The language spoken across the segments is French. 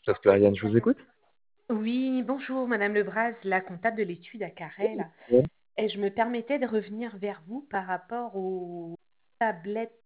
Software Ariane, je vous écoute. Oui, bonjour Madame Lebras, la comptable de l'étude à Carrel. Ouais. Et je me permettais de revenir vers vous par rapport aux tablettes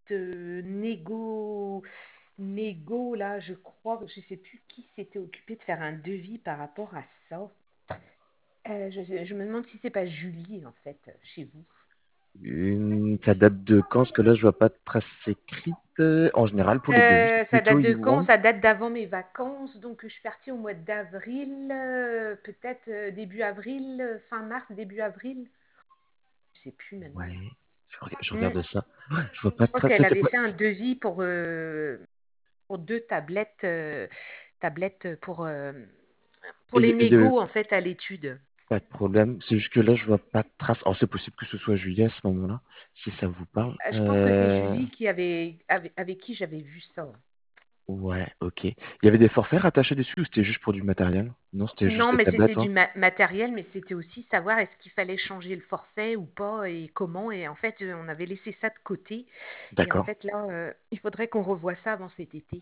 Nego, là, je crois, je ne sais plus qui s'était occupé de faire un devis par rapport à ça. Je me demande si c'est pas Julie, en fait, chez vous. Ça date de quand? Parce que là, je vois pas de trace écrite. En général, pour les devis, c'est Ça plutôt date de quand? Yvonne. Ça date d'avant mes vacances, donc je suis partie au mois d'avril, peut-être début avril, fin mars, début avril. Je sais plus Ouais, maintenant. je Hmm. regarde ça. Je vois Je pas de crois trace. qu'elle C'était avait pas. fait un devis pour deux tablettes, tablettes pour les Et négos en fait à l'étude. pas de problème. C'est juste que là, je vois pas de trace. Alors, c'est possible que ce soit Julie à ce moment-là, si ça vous parle. Je pense que c'est Julie qui avec qui j'avais vu ça. Ouais, ok. Il y avait des forfaits rattachés dessus ou c'était juste pour du matériel? Non, c'était juste Non, des mais c'était tablettes, du hein. matériel, mais c'était aussi savoir est-ce qu'il fallait changer le forfait ou pas et comment. Et en fait, on avait laissé ça de côté. Et en D'accord. fait, là, il faudrait qu'on revoie ça avant cet été.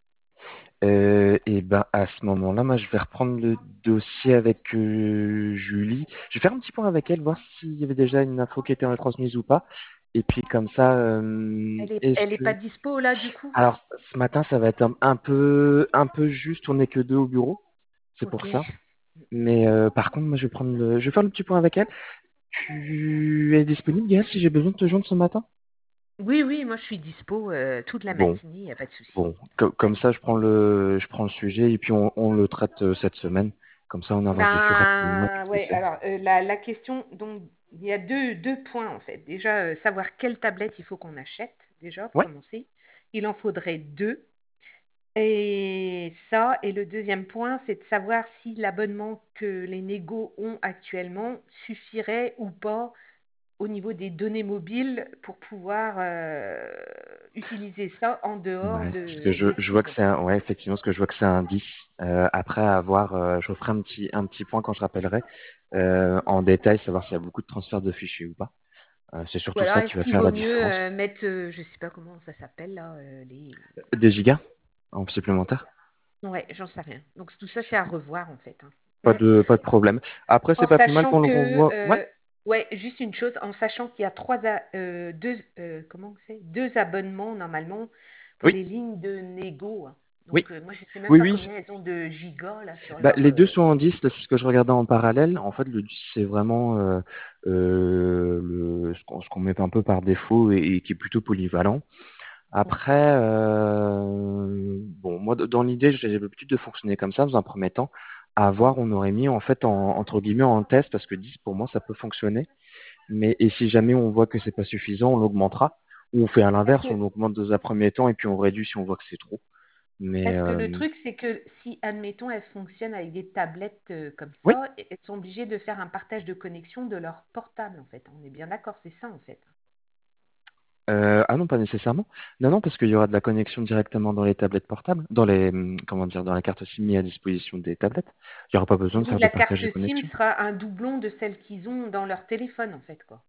Et ben à ce moment-là, moi je vais reprendre le dossier avec Julie. Je vais faire un petit point avec elle, voir s'il y avait déjà une info qui était retransmise ou pas. Et puis comme ça, est-ce Elle est pas que dispo là du coup? alors ce matin ça va être un peu juste, on n'est que deux au bureau, c'est Ok. pour ça. Mais par contre, moi je vais faire le petit point avec elle. Tu es disponible, Gaël, si j'ai besoin de te joindre ce matin? Oui, oui, moi je suis dispo toute la Bon, matinée, il n'y a pas de souci. bon, comme ça je prends le sujet et puis on le traite cette semaine. Comme ça, on avance dessus rapidement et puis Ben, c'est ouais, fait. alors la question, donc il y a deux points en fait. Déjà, savoir quelle tablette il faut qu'on achète, déjà, pour Ouais. commencer. Il en faudrait deux. Et ça, et le deuxième point, c'est de savoir si l'abonnement que les négos ont actuellement suffirait ou pas au niveau des données mobiles pour pouvoir utiliser ça en dehors Ouais, parce que je, des je vois que cours. c'est un, ouais, effectivement, parce que je vois que c'est un 10. Après avoir, je referai un petit point quand je rappellerai, en détail, savoir s'il y a beaucoup de transferts de fichiers ou pas. C'est Ou surtout alors, ça qui est-ce va qu'il faire vaut la mieux différence. mettre, je sais pas comment ça s'appelle là, les... Des gigas en supplémentaire? Ouais, j'en sais rien. Donc tout ça, c'est à revoir en fait, hein. Pas Mm. de, pas de problème. Après, c'est En pas plus mal sachant qu'on le que, renvoie. Ouais, ouais, juste une chose, en sachant qu'il y a comment c'est, deux abonnements normalement pour oui, les lignes de négo, hein. oui, Donc moi, je sais même oui, pas oui. combien elles ont de gigas là sur Bah, leur. les deux sont en 10, là, c'est ce que je regardais en parallèle. En fait, le 10, c'est vraiment ce qu'on met un peu par défaut et qui est plutôt polyvalent. Après, bon, moi, dans l'idée, j'ai l'habitude de fonctionner comme ça, dans un premier temps. À voir, on aurait mis, en fait, entre guillemets, en test, parce que 10, pour moi, ça peut fonctionner. Et si jamais on voit que c'est pas suffisant, on l'augmentera. Ou on fait à Parce l'inverse, que on augmente dans un premier temps, et puis on réduit si on voit que c'est trop. Mais, Parce que le truc, c'est que si, admettons, elles fonctionnent avec des tablettes comme oui. ça, elles sont obligées de faire un partage de connexion de leur portable, en fait. On est bien d'accord, c'est ça, en fait. Ah non, pas nécessairement. Non, non, parce qu'il y aura de la connexion directement dans les tablettes portables, dans les, comment dire, dans la carte SIM mise à disposition des tablettes. Il n'y aura pas besoin de Oui, faire de la partage de carte SIM connexion. sera un doublon de celle qu'ils ont dans leur téléphone, en fait, quoi.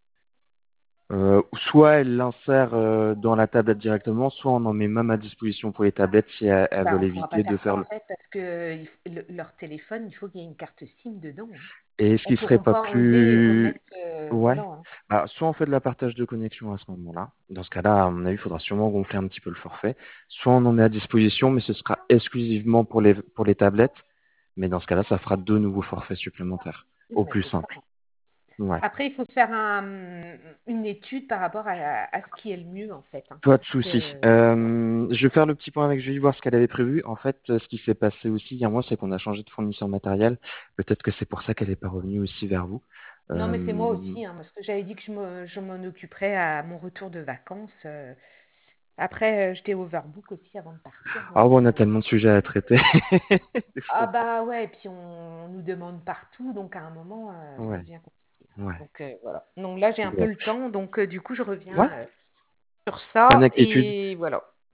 Soit elle l'insère dans la tablette directement, soit on en met même à disposition pour les tablettes si elles Bah, veulent on ne pourra pas éviter de faire ça, faire en le. fait, parce que leur téléphone, il faut qu'il y ait une carte SIM dedans, hein. Et ce Elles qui serait pourront pas pas enlever et plus. remettre, voilà, Ouais. hein. Bah, soit on fait de la partage de connexion à ce moment-là. Dans ce cas-là, à mon avis, il faudra sûrement gonfler un petit peu le forfait. Soit on en met à disposition, mais ce sera exclusivement pour les tablettes. Mais dans ce cas-là, ça fera deux nouveaux forfaits supplémentaires. Non, Au mais plus c'est ça. simple. Ouais. Après, il faut faire une étude par rapport à ce qui est le mieux, en fait, hein, Pas de parce souci. que Je vais faire le petit point avec Julie, voir ce qu'elle avait prévu. En fait, ce qui s'est passé aussi il y a un mois, c'est qu'on a changé de fournisseur matériel. Peut-être que c'est pour ça qu'elle n'est pas revenue aussi vers vous. non, mais c'est moi Euh, aussi, hein, parce que j'avais dit que je m'en occuperais à mon retour de vacances. Après, j'étais overbook aussi avant de partir, Ah donc bon, on a tellement de sujets à traiter. Je ah comprends. bah ouais, et puis on nous demande partout, donc à un moment, ça Ouais, devient compliqué. ouais. Donc voilà. Donc là, j'ai un peu Bon. le temps, donc du coup, je reviens Ouais, sur pas ça d'inquiétude. et voilà.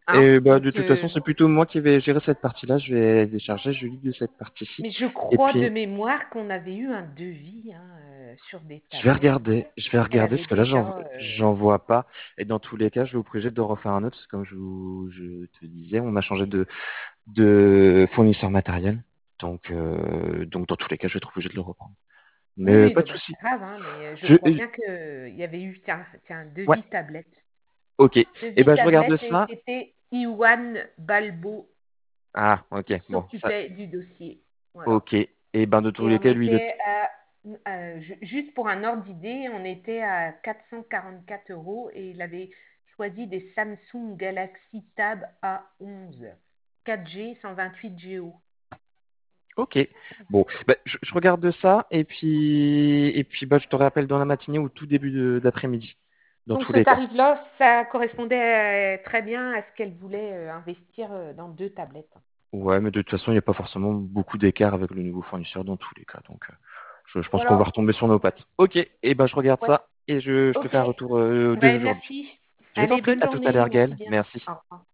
Hein? Et bah, Donc, de toute façon, c'est plutôt moi qui vais gérer cette partie-là. Je vais décharger Julie de cette partie-ci. mais je Et crois de puis, mémoire qu'on avait eu un devis hein, sur des je vais tablettes. Elle regarder avait parce que là, déjà. j'en vois pas. Et dans tous les cas, je vais vous obligé de refaire un autre parce que comme je te disais, on a changé de fournisseur matériel. Donc dans tous les cas, je vais être obligé de le reprendre. Oui, Mais oui, pas non, de mais c'est souci. pas grave, hein, mais je Je, crois bien qu'il y avait eu, tiens, ouais, devis tablette. ok. Et Devis ben, je regarde tablette et ça. c'était Iwan Balbo Ah, qui ok. Bon, ça, s'occupait du dossier. Voilà. ok. Et ben, de tous Et les on cas, lui, était à, juste pour un ordre d'idée, on était à 444 euros et il avait choisi des Samsung Galaxy Tab A11 4G 128 Go. ok. Bon, bah, je regarde ça et puis bah, je te rappelle dans la matinée ou tout début d'après-midi. Dans Donc tous les cet cas. tarif-là, ça correspondait très bien à ce qu'elle voulait investir dans deux tablettes. Ouais, mais de toute façon, il n'y a pas forcément beaucoup d'écart avec le nouveau fournisseur dans tous les cas. Donc, je pense qu'on va Voilà. retomber sur nos pattes. Ok. Et ben, je regarde Ouais. ça et je te Ok. fais un retour dès Ouais, aujourd'hui. merci. Je t'en Allez, prie. bonne À tout à journée. l'heure, Merci Gaël. bien. Merci. Au revoir.